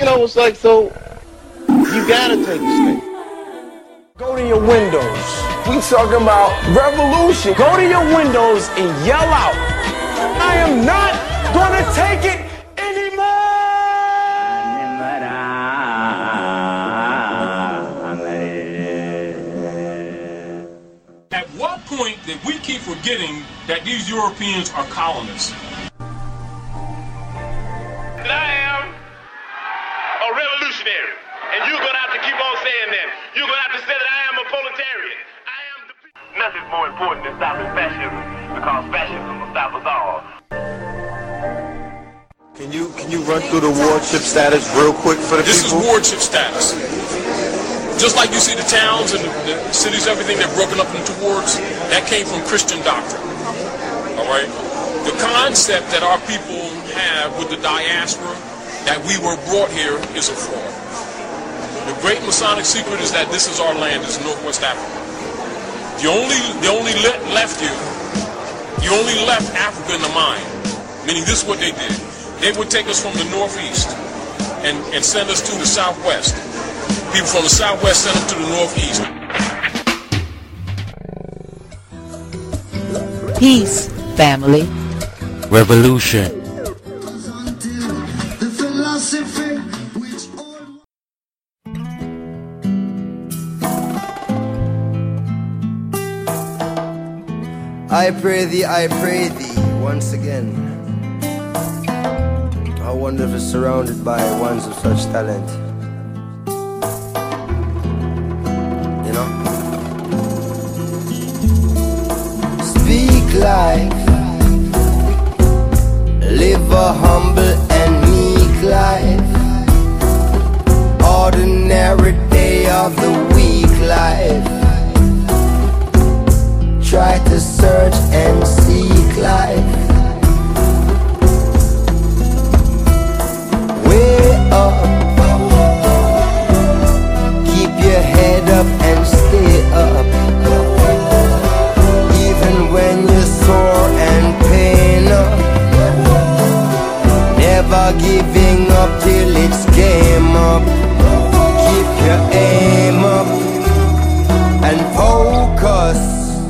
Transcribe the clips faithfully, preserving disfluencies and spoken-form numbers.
You know, it's like, so, you gotta take a stand. Go to your windows. We talking about revolution. Go to your windows and yell out, I am not gonna take it anymore! At what point did we keep forgetting that these Europeans are colonists? I am a revolutionary, and you're gonna have to keep on saying that. You're gonna have to say that I am a proletarian. I am the people. Nothing's more important than stopping fascism, because fascism will stop us all. Can you can you run through the war chip status real quick for the this people? This is war chip status. Just like you see the towns and the, the cities, everything they're broken up into wards, that came from Christian doctrine. All right. The concept that our people have with the diaspora, that we were brought here, is a fraud. The great Masonic secret is that this is our land, it's Northwest Africa. You only, they only let, left you, you only left Africa in the mind, meaning this is what they did. They would take us from the northeast and, and send us to the southwest. People from the southwest sent them to the northeast. Peace, family. Revolution. I pray thee, I pray thee, once again. How wonderful, surrounded by ones of such talent. You know? Speak life. Live a humble and meek life. Ordinary day of the week life. Try to search and seek life. Way up. Keep your head up and stay up. Even when you're sore and pain up. Never giving up till it's game up. Keep your aim up and focus.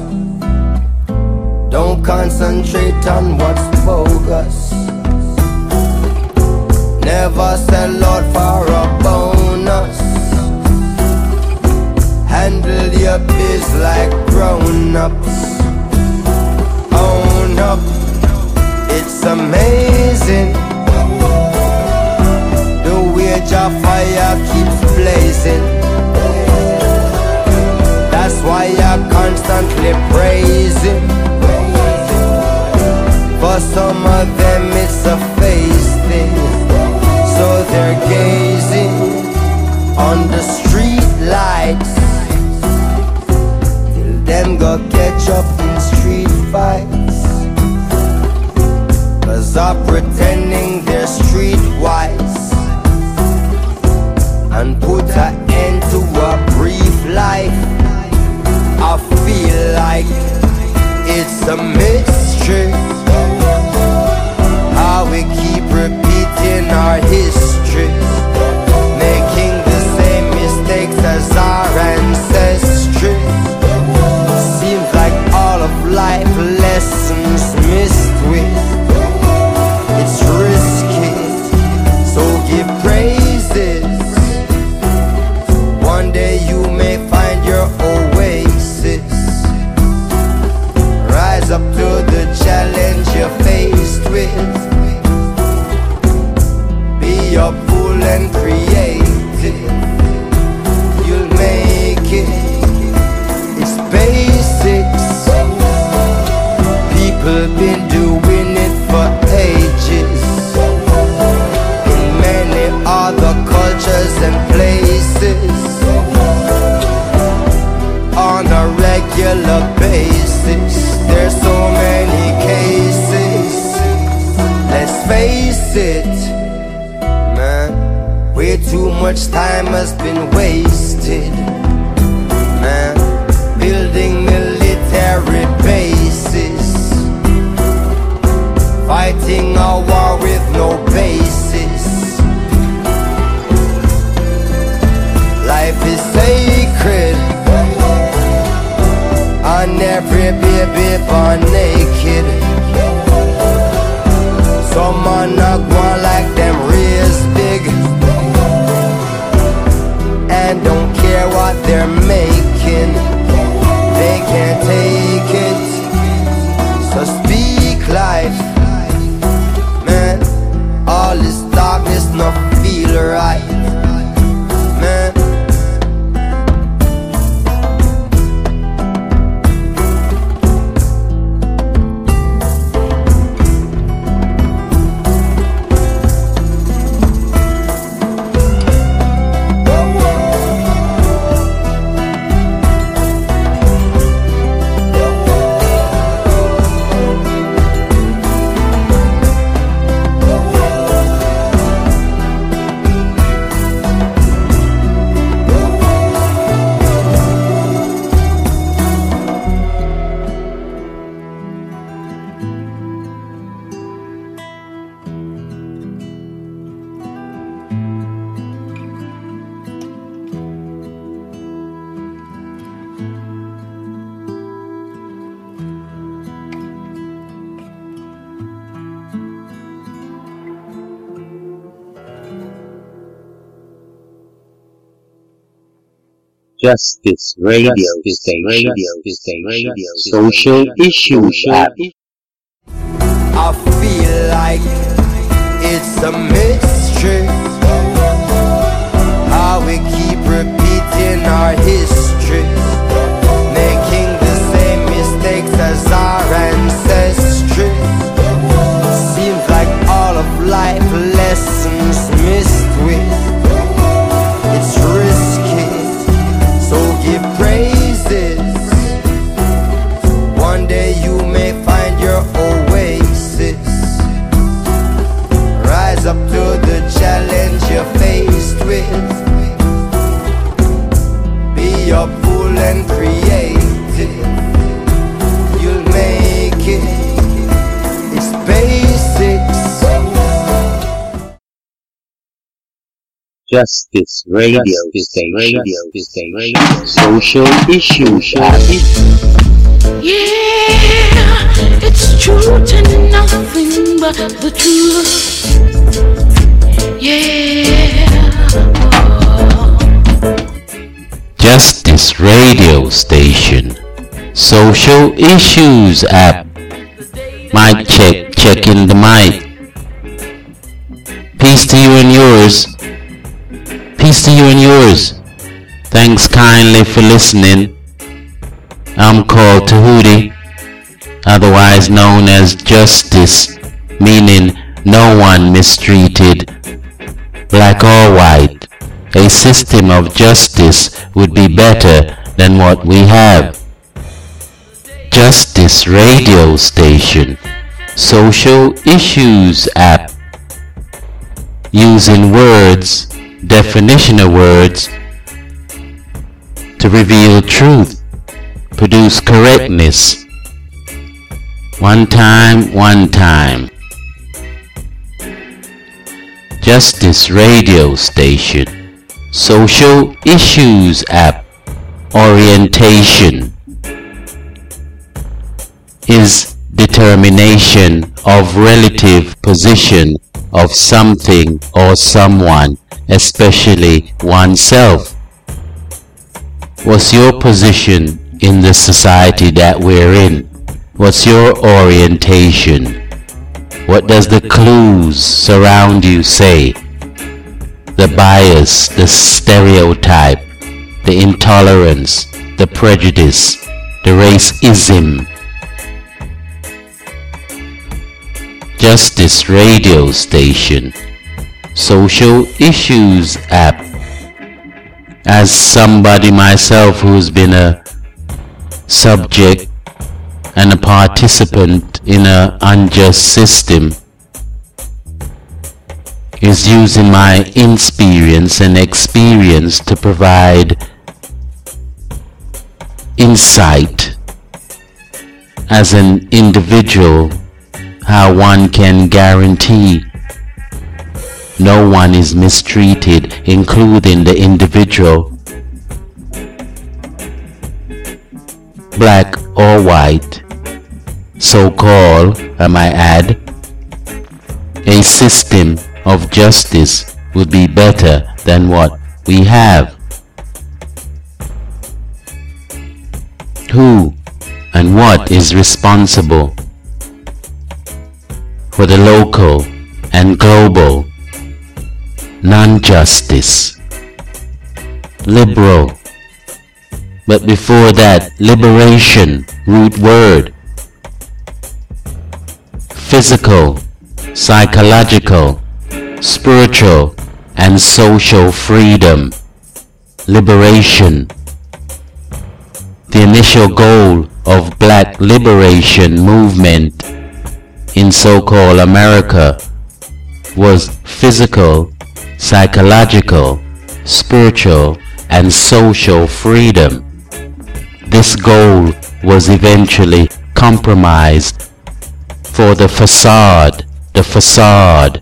Don't concentrate on what's bogus. Never sell out for a bonus. Handle your biz like grown-ups. Own up. It's amazing. The wage of fire keeps blazing. That's why I'm constantly praising. For some of them it's a face thing. So they're gazing on the street lights till them go catch up in street fights. Cause I'm pretending they're streetwise and put an end to a brief life. I feel like it's a mystery how we keep repeating our history, making the same mistakes as our ancestry. Seems like all of life lessons missed with. It's risky, so give praises. One day you may find your oasis. Rise up to the challenge you're faced with. Be your fool and creative. You'll make it. It's basics. People been doing it for ages in many other cultures and places on a regular basis. There's so many cases. Let's face it, man. Way too much time has been wasted, man. Building military bases, fighting a war with no basis. born naked. Some man not one like them raised big, and don't care what they're making. They can't take it. So speak life, man. All this darkness not feel right, man. Justice Radio Station, Social Issues App. I feel like it's a mystery how we keep repeating our history, making the same mistakes as our ancestry. Seems like all of life lessons missed with. It's risky, so give praises. One day you may find your oasis. Rise up to the challenge you're faced with. Be hopeful and creative. You'll make it. It's basics. Justice Radio Station, Social Issues App. Yeah, it's true to nothing but the truth. Yeah. Justice Radio Station, Social Issues App. Mic check, checking the mic. Peace to you and yours. Peace to you and yours. Thanks kindly for listening. I'm called Tahuti, otherwise known as Justice, meaning no one mistreated, black or white. A system of justice would be better than what we have. Justice Radio Station, Social Issues App. Using words, definition of words, to reveal truth, produce correctness. One time, one time. Justice Radio Station, Social Issues App. Orientation is determination of relative position of something or someone, especially oneself. What's your position in the society that we're in? What's your orientation? What does the clues surround you say? The bias, the stereotype, the intolerance, the prejudice, the racism. Justice Radio Station, Social Issues App. As somebody myself who's been a subject and a participant in an unjust system, is using my experience and experience to provide insight as an individual, how one can guarantee no one is mistreated, including the individual, black or white, so-called, I might add, a system of justice would be better than what we have. Who and what is responsible for the local and global non-justice? Liberal. But before that, liberation, root word. Physical, psychological, spiritual, and social freedom. Liberation. The initial goal of black liberation movement in so-called America was physical, psychological, spiritual, and social freedom. This goal was eventually compromised for the facade, the facade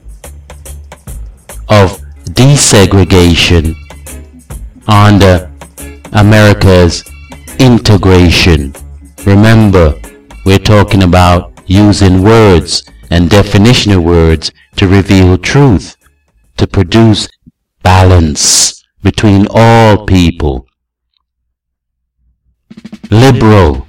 of desegregation under America's integration. Remember, we're talking about using words and definition of words to reveal truth, to produce balance between all people. Liberal,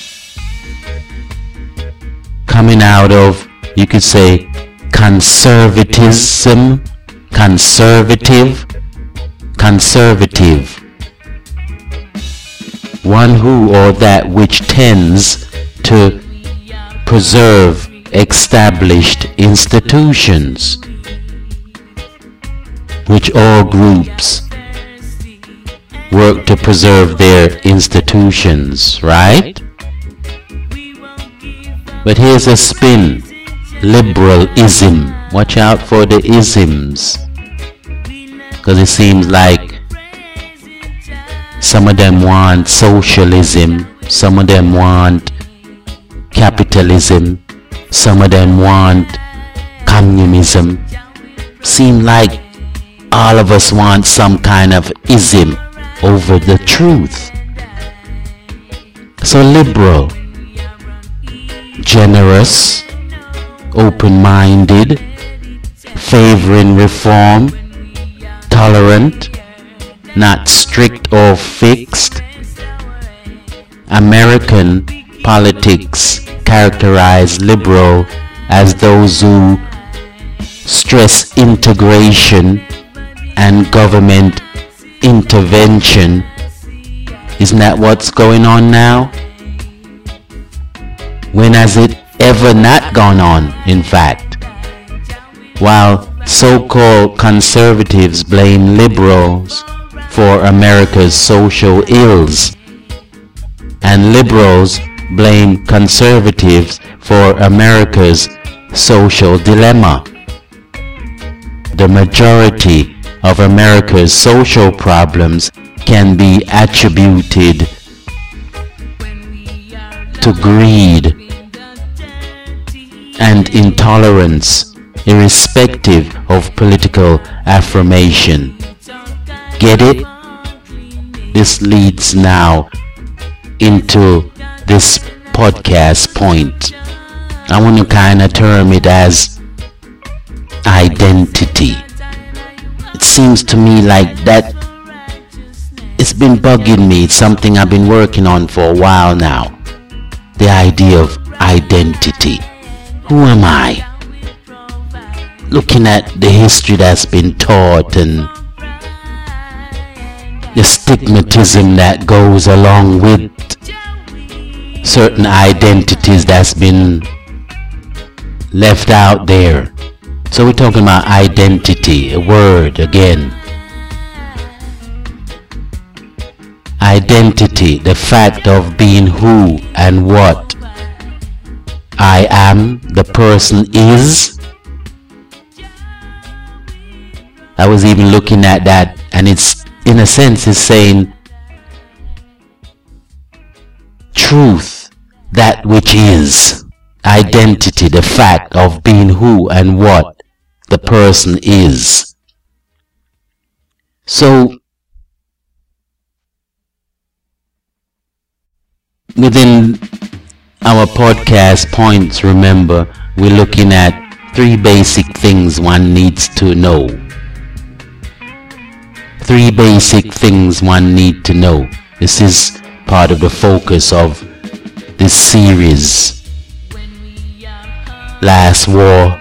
coming out of, you could say, conservatism, conservative, conservative. One who or that which tends to preserve established institutions, which all groups work to preserve their institutions, right? But here's a spin. Liberalism. Watch out for the isms, because it seems like some of them want socialism, some of them want capitalism, some of them want communism. Seem like all of us want some kind of ism over the truth. So liberal, generous, open-minded, favoring reform, tolerant, not strict or fixed. American politics characterize liberal as those who stress integration and government intervention. Isn't that what's going on now? When has it ever not gone on, in fact? While so-called conservatives blame liberals for America's social ills, and liberals blame conservatives for America's social dilemma. The majority of America's social problems can be attributed to greed and intolerance, irrespective of political affirmation. Get it? This leads now into this podcast point. I want to kind of term it as identity. It seems to me like that it's been bugging me. It's something I've been working on for a while now. The idea of identity. Who am I? Looking at the history that's been taught and the stigmatism that goes along with certain identities that's been left out there. So we're talking about identity, a word again. Identity, the fact of being who and what I am, the person is. I was even looking at that, and it's, in a sense, is saying truth, that which is. Identity, the fact of being who and what the person is. So, within our podcast points, remember, we're looking at three basic things one needs to know. Three basic things one needs to know. This is part of the focus of this series. Last war.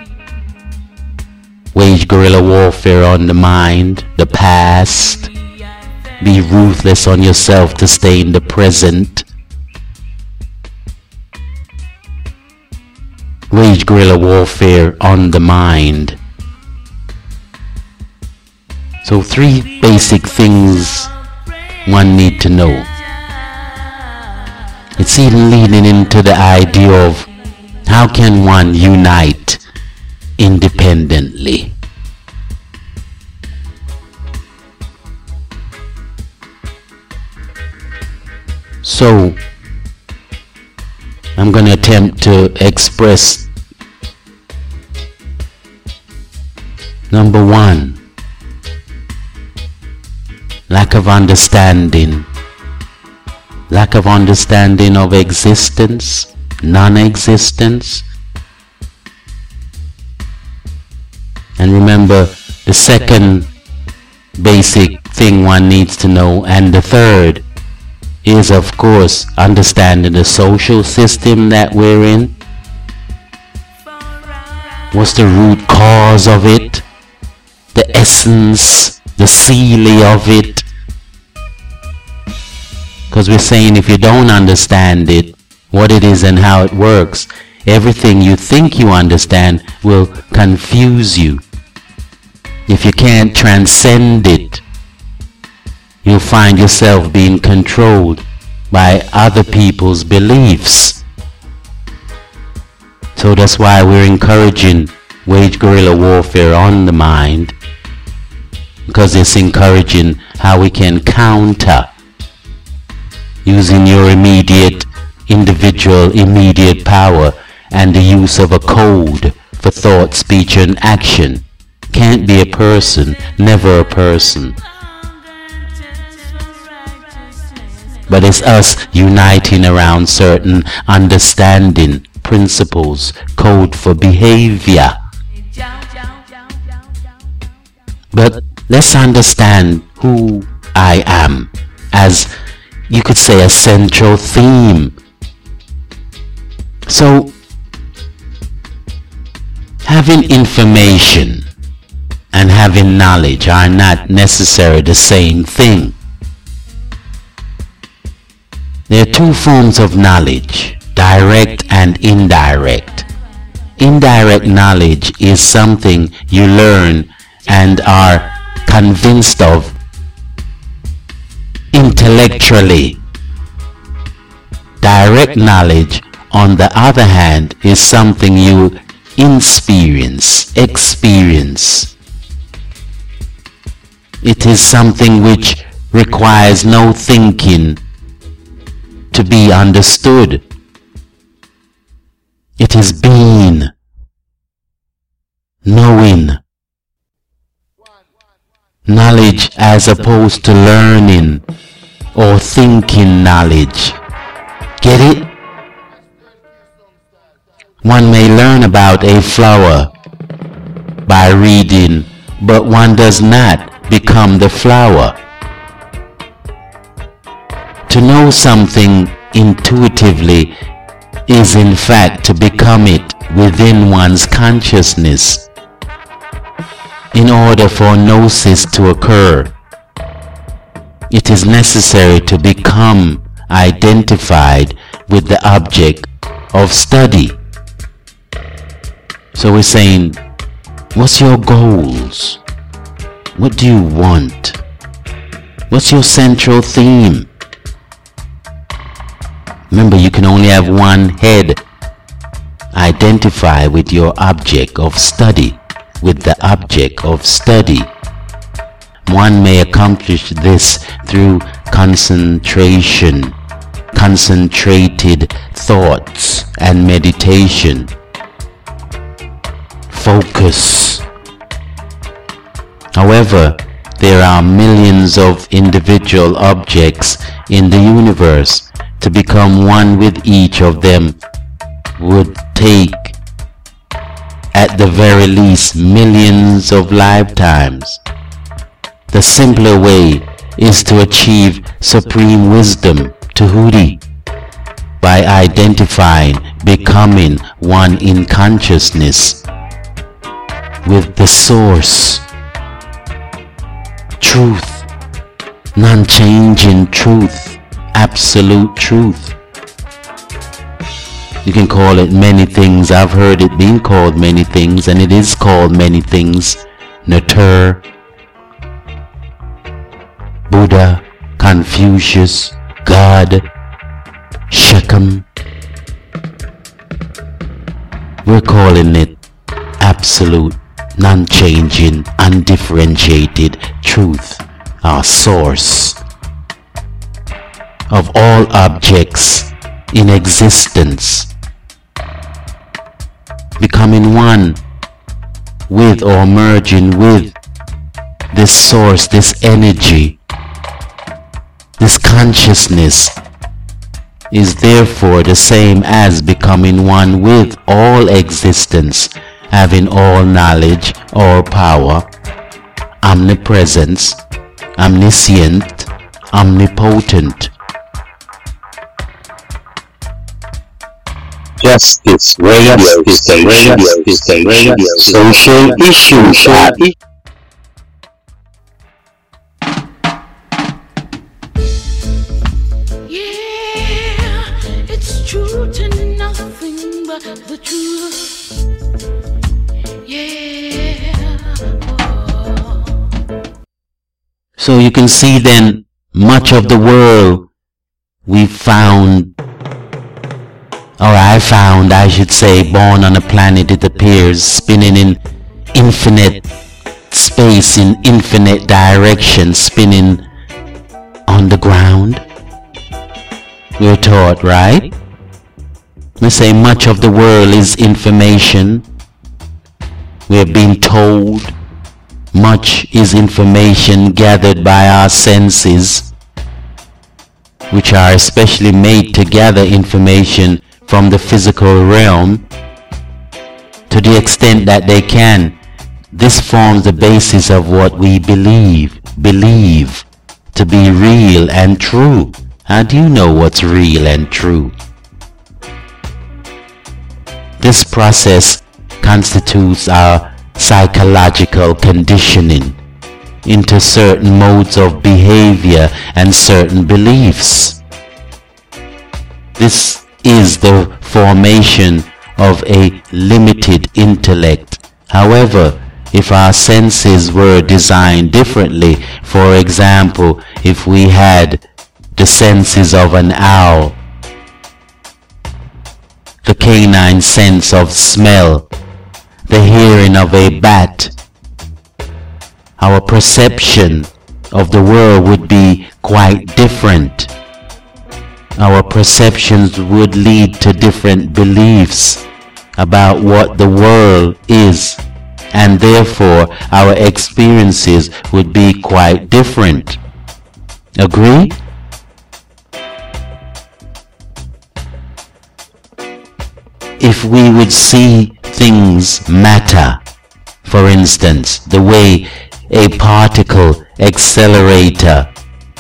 Wage guerrilla warfare on the mind, the past. Be ruthless on yourself to stay in the present. Wage guerrilla warfare on the mind. So three basic things one need to know. It's even leading into the idea of how can one unite independently. So I'm going to attempt to express number one, lack of understanding. Lack of understanding of existence, non-existence. And remember, the second basic thing one needs to know, and the third is, of course, understanding the social system that we're in. What's the root cause of it? The essence, the seele of it. Because we're saying if you don't understand it, what it is and how it works, everything you think you understand will confuse you. If you can't transcend it, you'll find yourself being controlled by other people's beliefs. So that's why we're encouraging wage guerrilla warfare on the mind, because it's encouraging how we can counter using your immediate, individual, immediate power and the use of a code for thought, speech and action. Can't be a person, never a person. But it's us uniting around certain understanding, principles, code for behavior. But let's understand who I am as, you could say, a central theme. So, having information and having knowledge are not necessarily the same thing. There are two forms of knowledge, direct and indirect. Indirect knowledge is something you learn and are convinced of intellectually. Direct knowledge, on the other hand, is something you experience, experience. It is something which requires no thinking to be understood. It is being, knowing. Knowledge as opposed to learning or thinking knowledge. Get it? One may learn about a flower by reading, but one does not become the flower. To know something intuitively is in fact to become it within one's consciousness. In order for gnosis to occur, it is necessary to become identified with the object of study. So we're saying, what's your goals? What do you want? What's your central theme? Remember, you can only have one head. Identify with your object of study, with the object of study. One may accomplish this through concentration, concentrated thoughts and meditation. Focus. However, there are millions of individual objects in the universe. To become one with each of them would take at the very least millions of lifetimes. The simpler way is to achieve supreme wisdom, Tahuti, by identifying, becoming one in consciousness with the source, truth, non-changing truth, absolute truth. You can call it many things. I've heard it being called many things, and it is called many things. Natur, Buddha, Confucius, God, Shechem. We're calling it absolute, non-changing, undifferentiated truth, our source of all objects in existence, becoming one with or merging with this source, this energy, this consciousness is therefore the same as becoming one with all existence, having all knowledge, all power, omnipresence, omniscient, omnipotent. Justice, radio, justice, radio, justice, radio, social issues. Yeah, it's true to nothing but the truth. Yeah. So you can see then, much of the world we found, or I found, I should say, born on a planet, it appears, spinning in infinite space, in infinite direction, spinning on the ground. We're taught, right? We say much of the world is information. We're being told much is information gathered by our senses, which are especially made to gather information from the physical realm. To the extent that they can, this forms the basis of what we believe, believe to be real and true. How do you know what's real and true? This process constitutes our psychological conditioning into certain modes of behavior and certain beliefs. This is the formation of a limited intellect. However, if our senses were designed differently, for example, if we had the senses of an owl, the canine sense of smell, the hearing of a bat, our perception of the world would be quite different. Our perceptions would lead to different beliefs about what the world is, and therefore our experiences would be quite different. Agree? If we would see things matter, for instance, the way a particle accelerator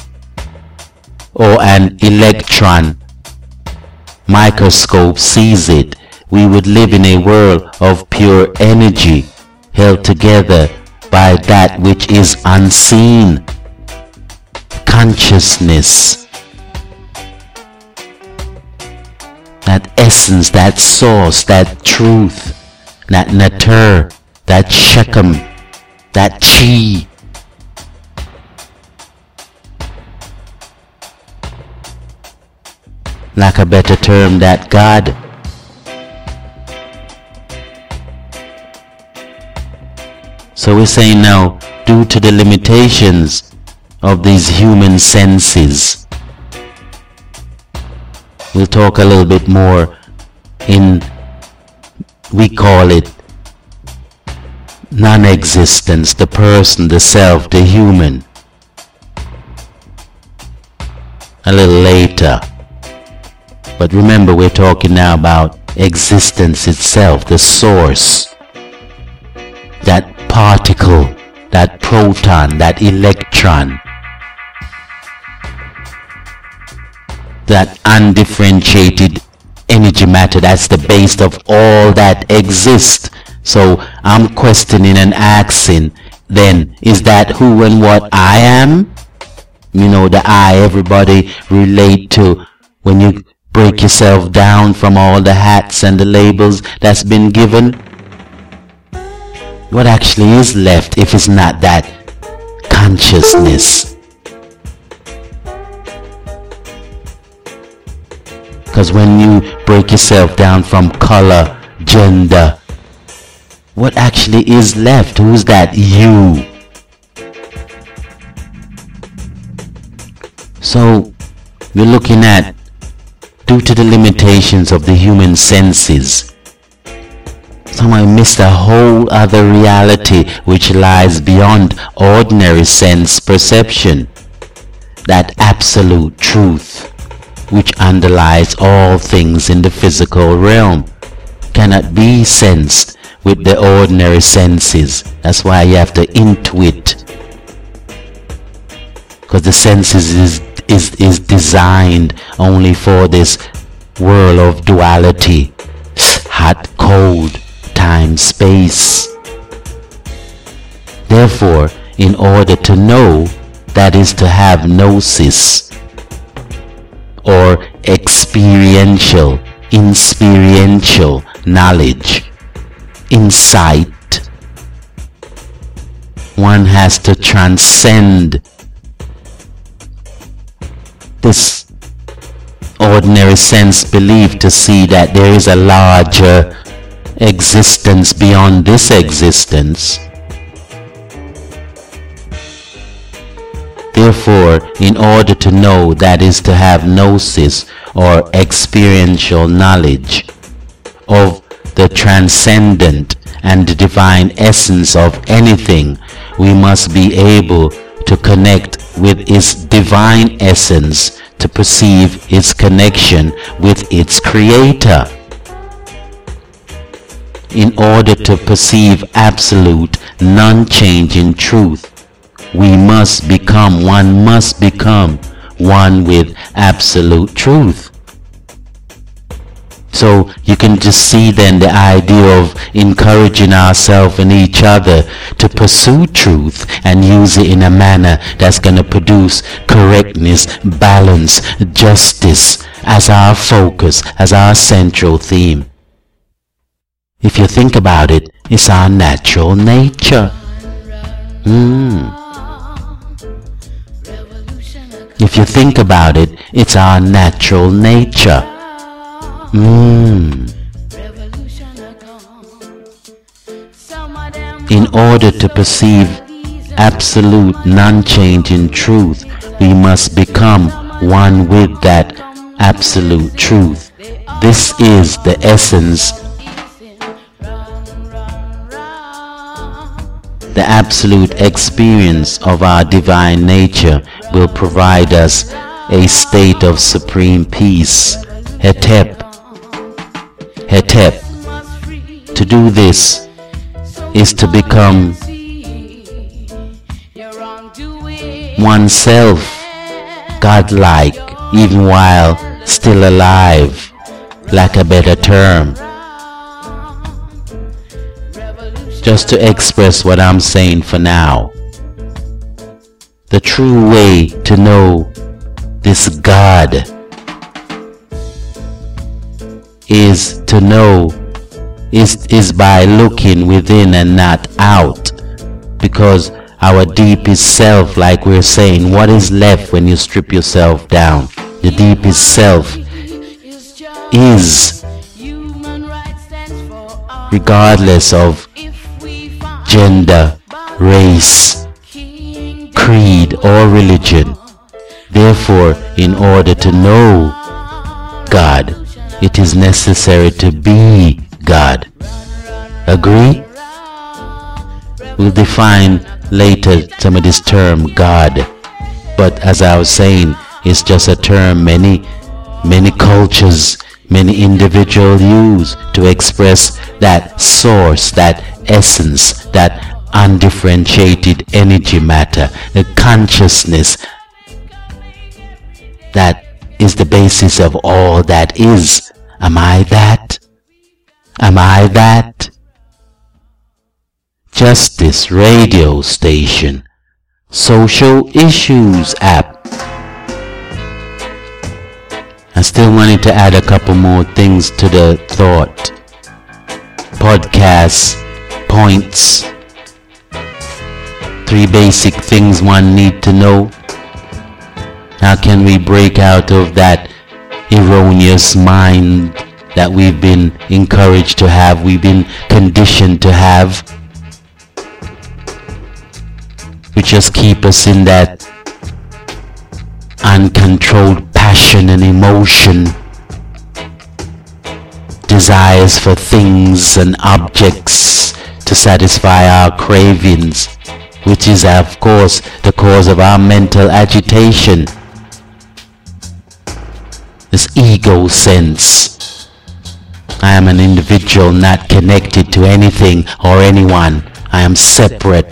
or an electron microscope sees it, we would live in a world of pure energy held together by that which is unseen, consciousness, that essence, that source, that truth, that natur, that shekhem, that chi. Lack a better term, that God. So we're saying now, due to the limitations of these human senses, we'll talk a little bit more in, we call it non-existence, the person, the self, the human, a little later. But remember, we're talking now about existence itself, the source, that particle, that proton, that electron, that undifferentiated energy matter, that's the base of all that exists. So I'm questioning and asking, then, is that who and what I am? You know, the I everybody relate to when you break yourself down from all the hats and the labels that's been given. What actually is left if it's not that consciousness? Because when you break yourself down from color, gender, what actually is left? Who's that you? So we're looking at, due to the limitations of the human senses, somehow we missed a whole other reality which lies beyond ordinary sense perception, that absolute truth which underlies all things in the physical realm cannot be sensed with the ordinary senses. That's why you have to intuit, because the senses is, is, is designed only for this world of duality, hot, cold, time, space. Therefore, in order to know, that is to have gnosis, or experiential, insperiential knowledge, insight, one has to transcend this ordinary sense belief to see that there is a larger existence beyond this existence. Therefore, in order to know, that is to have gnosis or experiential knowledge of the transcendent and the divine essence of anything, we must be able to connect with its divine essence to perceive its connection with its creator. In order to perceive absolute, non-changing truth, we must become, one must become one with absolute truth. So you can just see then the idea of encouraging ourselves and each other to pursue truth and use it in a manner that's going to produce correctness, balance, justice as our focus, as our central theme. If you think about it, it's our natural nature. Mm. If you think about it, it's our natural nature. Mm. In order to perceive absolute non-changing truth, we must become one with that absolute truth. This is the essence, the absolute experience of our divine nature will provide us a state of supreme peace. Hetep. Hetep. To do this is to become oneself, godlike, even while still alive, lack a better term. Just to express what I'm saying for now. The true way to know this God is to know is, is by looking within and not out. Because our deepest self, like we're saying, what is left when you strip yourself down? The deepest self is, regardless of gender, race, creed, or religion. Therefore, in order to know God, it is necessary to be God. Agree? We'll define later some of this term God, but as I was saying, it's just a term many, many cultures, many individuals use to express that source, that essence, that undifferentiated energy matter, the consciousness that is the basis of all that is. Am I that? Am I that? Justice Radio Station, Social Issues app. I still wanted to add a couple more things to the thought. Podcast points. Three basic things one need to know. How can we break out of that erroneous mind that we've been encouraged to have, we've been conditioned to have, which just keep us in that uncontrolled passion and emotion, desires for things and objects to satisfy our cravings, which is of course the cause of our mental agitation. This ego sense. I am an individual not connected to anything or anyone. I am separate.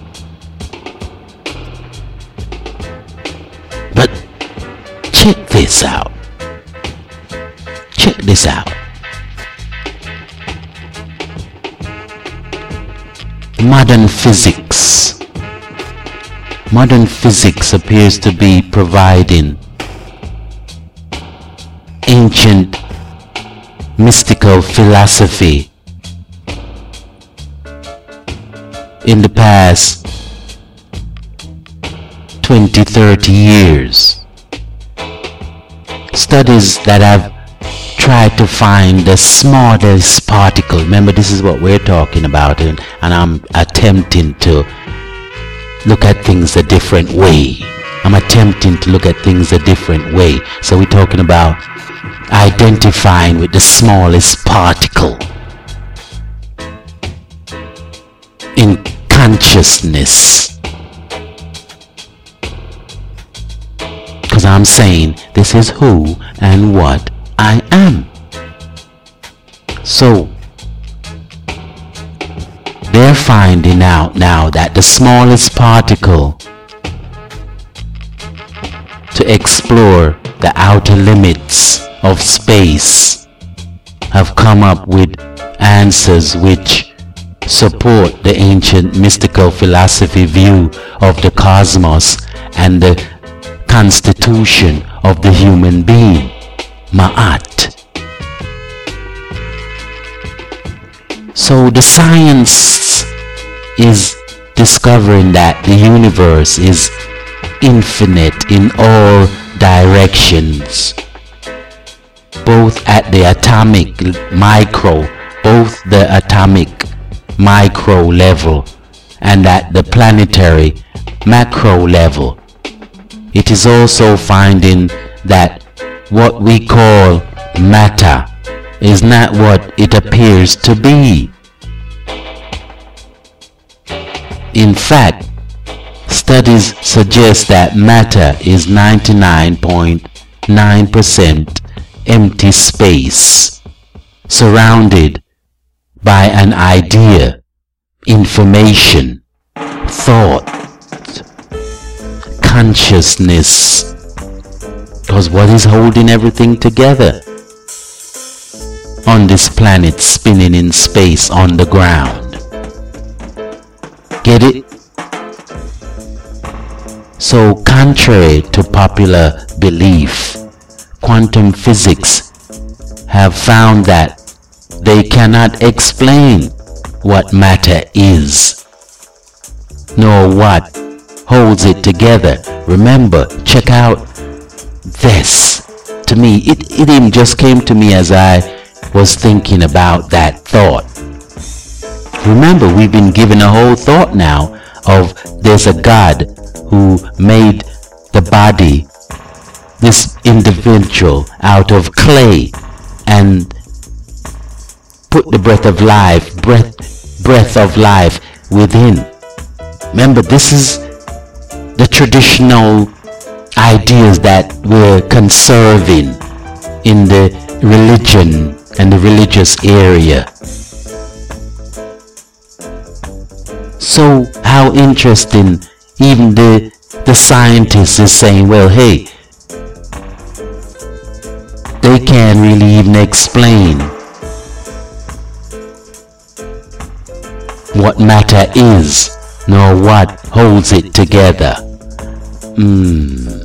But check this out. Check this out. Modern physics. Modern physics appears to be providing ancient mystical philosophy in the past twenty, thirty years. Studies that have tried to find the smallest particle. Remember, this is what we're talking about, and, and I'm attempting to look at things a different way. I'm attempting to look at things a different way. So we're talking about identifying with the smallest particle in consciousness. Because I'm saying this is who and what I am. So they're finding out now that the smallest particle to explore the outer limits of space have come up with answers which support the ancient mystical philosophy view of the cosmos and the constitution of the human being, Ma'at. So the science is discovering that the universe is infinite in all directions, both at the atomic micro, both the atomic micro level and at the planetary macro level. It is also finding that what we call matter is not what it appears to be. In fact, studies suggest that matter is ninety-nine point nine percent empty space, surrounded by an idea, information, thought, consciousness. Because what is holding everything together on this planet spinning in space on the ground? Get it? So contrary to popular belief, quantum physics have found that they cannot explain what matter is, nor what holds it together. Remember, check out this. To me, it, it even just came to me as I was thinking about that thought. Remember, we've been given a whole thought now of there's a God who made the body, this individual, out of clay and put the breath of life, breath, breath of life within. Remember, this is the traditional ideas that we're conserving. in the religion and the religious area. So how interesting, even the the scientists is saying, well, hey, they can't really even explain what matter is, nor what holds it together. Mm.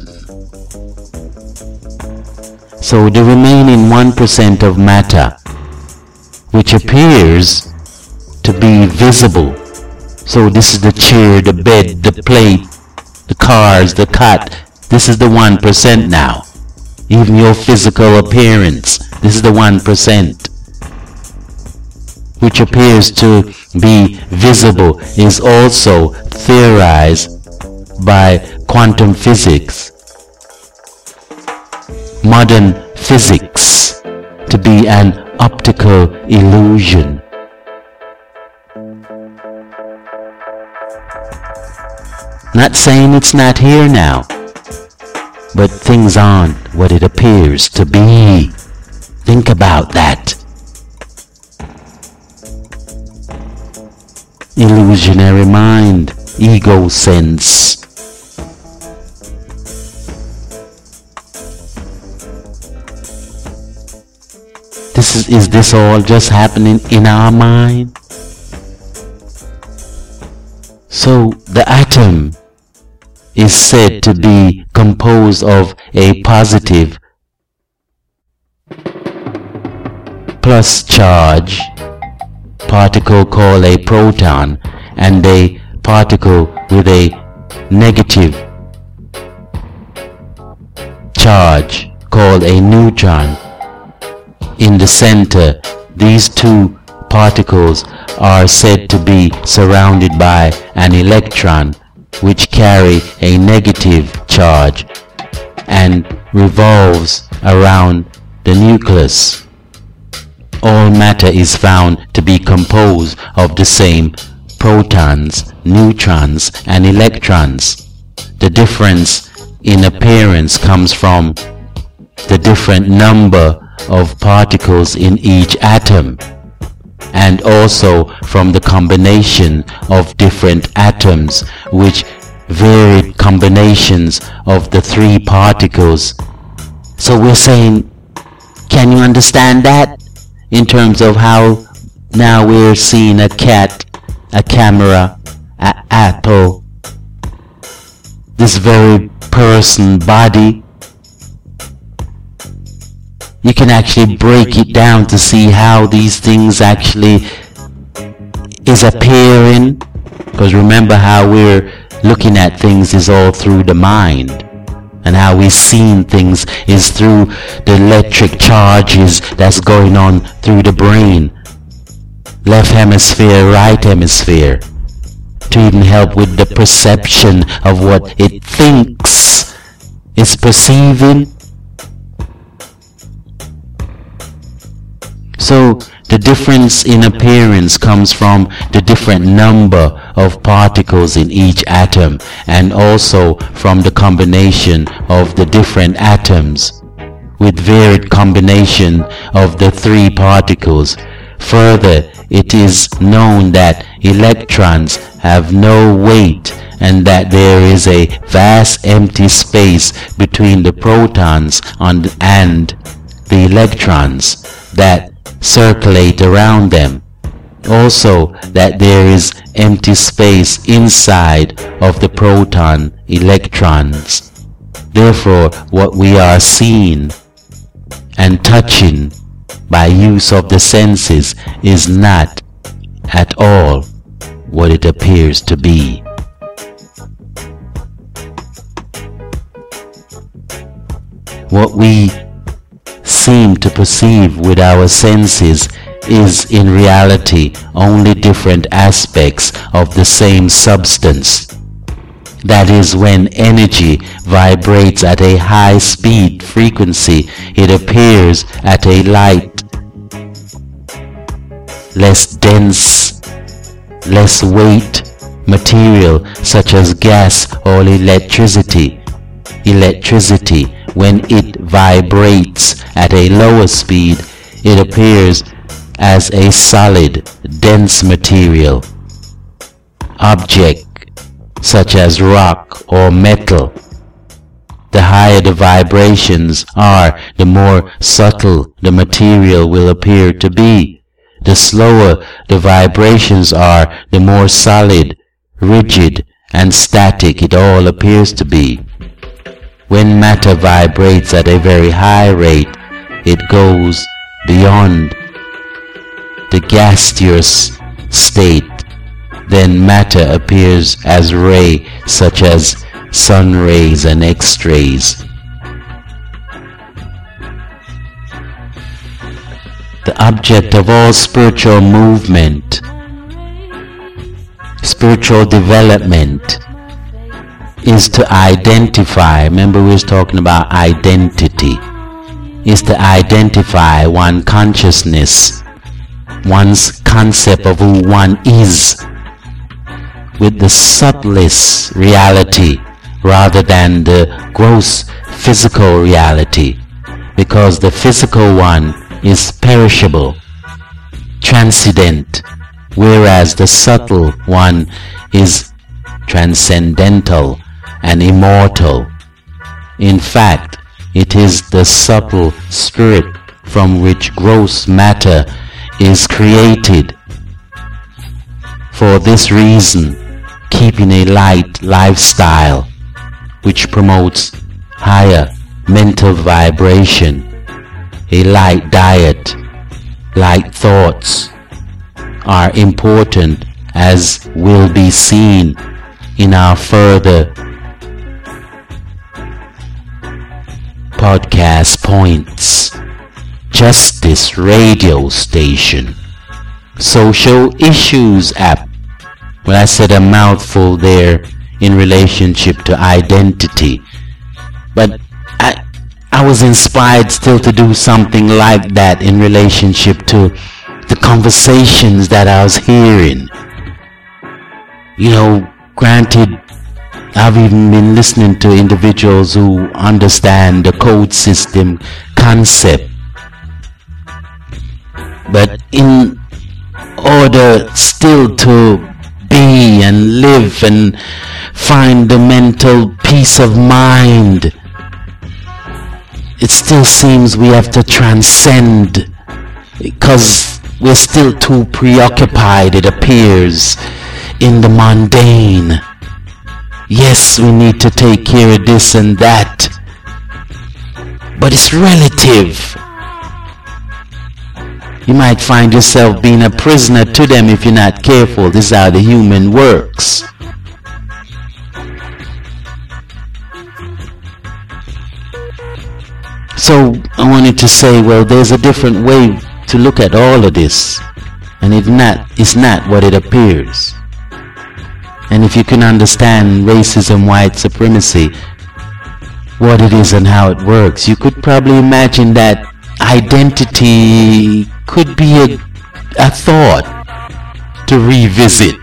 So the remaining one percent of matter, which appears to be visible. So this is the chair, the bed, the plate, the cars, the cat. This is the one percent now. Even your physical appearance, this is the one percent. Which appears to be visible, is also theorized by quantum physics, modern physics, to be an optical illusion. Not saying it's not here now, but things aren't what it appears to be. Think about that. Illusionary mind, ego sense. This is, is this all just happening in our mind? So the atom is said to be composed of a positive plus charge particle called a proton and a particle with a negative charge called a neutron. In the center, these two particles are said to be surrounded by an electron which carry a negative charge and revolves around the nucleus. All matter is found to be composed of the same protons, neutrons, and electrons. The difference in appearance comes from the different number of particles in each atom, and also from the combination of different atoms, which varied combinations of the three particles. So we're saying, can you understand that? In terms of how now we're seeing a cat, a camera, an apple, this very person body. You can actually break it down to see how these things actually is appearing. Because remember how we're looking at things is all through the mind. And how we're seeing things is through the electric charges that's going on through the brain. Left hemisphere, right hemisphere. To even help with the perception of what it thinks it's perceiving. So the difference in appearance comes from the different number of particles in each atom, and also from the combination of the different atoms with varied combination of the three particles. Further, it is known that electrons have no weight and that there is a vast empty space between the protons and the electrons that circulate around them. Also, that there is empty space inside of the proton electrons. Therefore, what we are seeing and touching by use of the senses is not at all what it appears to be. What we seem to perceive with our senses is in reality only different aspects of the same substance. That is, when energy vibrates at a high speed frequency, it appears at a light, less dense, less weight material such as gas or electricity. Electricity, when it vibrates at a lower speed, it appears as a solid, dense material, object such as rock or metal. The higher the vibrations are, the more subtle the material will appear to be. The slower the vibrations are, the more solid, rigid, and static it all appears to be. When matter vibrates at a very high rate, it goes beyond the gaseous state. Then matter appears as ray, such as sun rays and X-rays. The object of all spiritual movement, spiritual development, is to identify, remember we was talking about identity, is to identify one consciousness, one's concept of who one is, with the subtlest reality rather than the gross physical reality, because the physical one is perishable, transcendent, whereas the subtle one is transcendental and immortal. In fact, it is the subtle spirit from which gross matter is created. For this reason, keeping a light lifestyle which promotes higher mental vibration, a light diet, light thoughts are important, as will be seen in our further podcast points. Justice Radio Station, Social Issues app. Well, I said a mouthful there in relationship to identity, but I I was inspired still to do something like that in relationship to the conversations that I was hearing. You know, granted, I've even been listening to individuals who understand the code system concept, but in order still to be and live and find the mental peace of mind, it still seems we have to transcend, because we're still too preoccupied, it appears, in the mundane. Yes, we need to take care of this and that, but it's relative. You might find yourself being a prisoner to them if you're not careful. This is how the human works. So I wanted to say, well, there's a different way to look at all of this, and it's not, it's not what it appears. And if you can understand racism, white supremacy, what it is and how it works, you could probably imagine that identity could be a, a thought to revisit.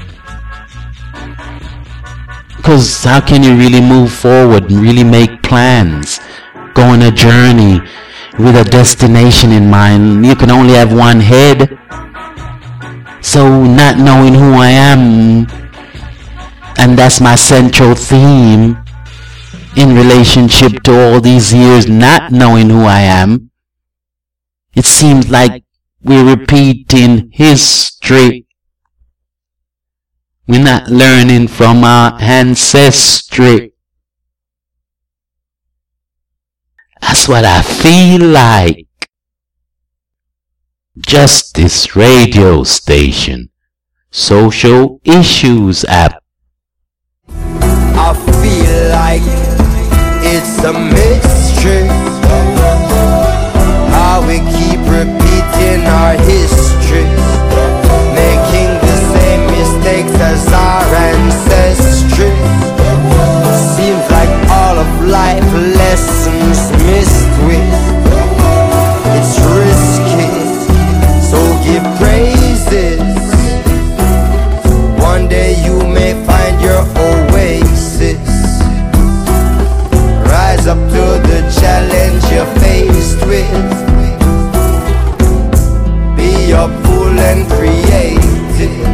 Because how can you really move forward and really make plans, go on a journey with a destination in mind? You can only have one head. So not knowing who I am, and that's my central theme in relationship to all these years not knowing who I am, it seems like we're repeating history. We're not learning from our ancestry. That's what I feel like. Justice Radio Station, Social Issues app. I feel like it's a mystery how we keep repeating our history, making the same mistakes as our ancestry. Seems like all of life lessons missed with. It's risky, so give praises. One day you may and created.